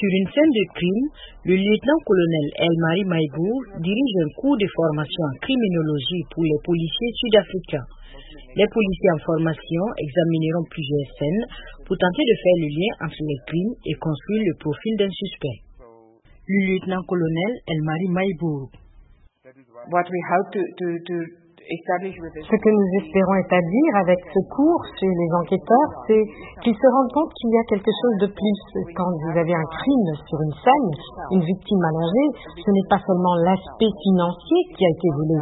Sur une scène de crime, le lieutenant-colonel El-Mari Maïbour dirige un cours de formation en criminologie pour les policiers sud-africains. Les policiers en formation examineront plusieurs scènes pour tenter de faire le lien entre les crimes et construire le profil d'un suspect. Le lieutenant-colonel El-Mari Maïbour. Ce que nous espérons établir avec ce cours chez les enquêteurs, c'est qu'ils se rendent compte qu'il y a quelque chose de plus. Quand vous avez un crime sur une scène, une victime allongée, ce n'est pas seulement l'aspect financier qui a été volé.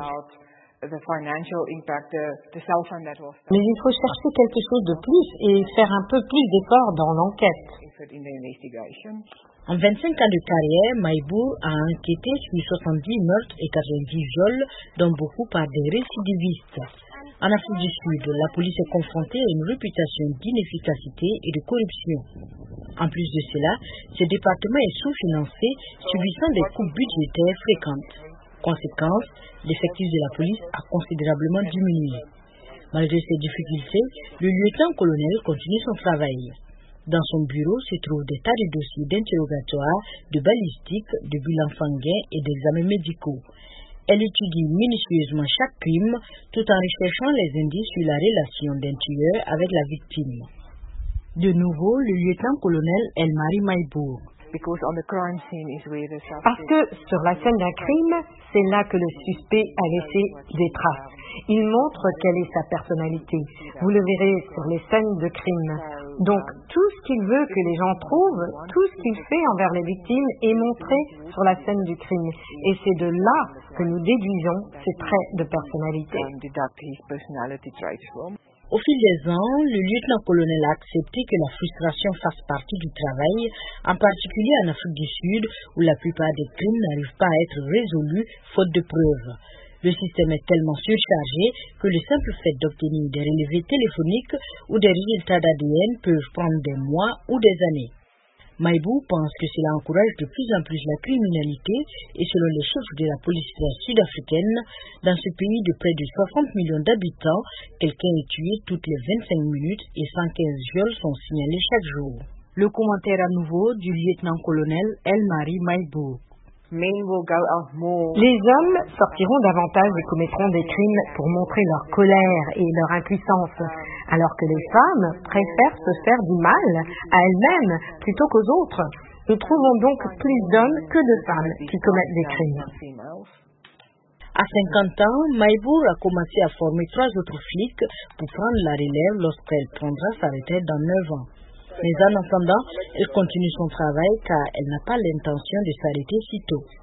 Mais il faut chercher quelque chose de plus et faire un peu plus d'efforts dans l'enquête. En 25 ans de carrière, Maïbour a enquêté sur 70 meurtres et 90 viols, dont beaucoup par des récidivistes. En Afrique du Sud, la police est confrontée à une réputation d'inefficacité et de corruption. En plus de cela, ce département est sous-financé, subissant des coupes budgétaires fréquentes. Conséquence, l'effectif de la police a considérablement diminué. Malgré ces difficultés, le lieutenant-colonel continue son travail. Dans son bureau se trouvent des tas de dossiers d'interrogatoire, de balistique, de bilans sanguins et d'examens médicaux. Elle étudie minutieusement chaque crime tout en recherchant les indices sur la relation d'un tueur avec la victime. De nouveau, le lieutenant-colonel El-Mari Maïbour. Parce que sur la scène d'un crime, c'est là que le suspect a laissé des traces. Il montre quelle est sa personnalité. Vous le verrez sur les scènes de crime. Donc, tout ce qu'il veut que les gens trouvent, tout ce qu'il fait envers les victimes est montré sur la scène du crime. Et c'est de là que nous déduisons ses traits de personnalité. Au fil des ans, le lieutenant-colonel a accepté que la frustration fasse partie du travail, en particulier en Afrique du Sud, où la plupart des crimes n'arrivent pas à être résolus faute de preuves. Le système est tellement surchargé que le simple fait d'obtenir des relevés téléphoniques ou des résultats d'ADN peuvent prendre des mois ou des années. Maïbour pense que cela encourage de plus en plus la criminalité et selon les chiffres de la police sud-africaine, dans ce pays de près de 60 millions d'habitants, quelqu'un est tué toutes les 25 minutes et 115 viols sont signalés chaque jour. Le commentaire à nouveau du lieutenant-colonel El-Mari Maïbour. Les hommes sortiront davantage et commettront des crimes pour montrer leur colère et leur impuissance, alors que les femmes préfèrent se faire du mal à elles-mêmes plutôt qu'aux autres. Nous trouvons donc plus d'hommes que de femmes qui commettent des crimes. À 50 ans, Maïbour a commencé à former 3 autres flics pour prendre la relève lorsqu'elle prendra sa retraite dans 9 ans. Mais en attendant, elle continue son travail car elle n'a pas l'intention de s'arrêter si tôt.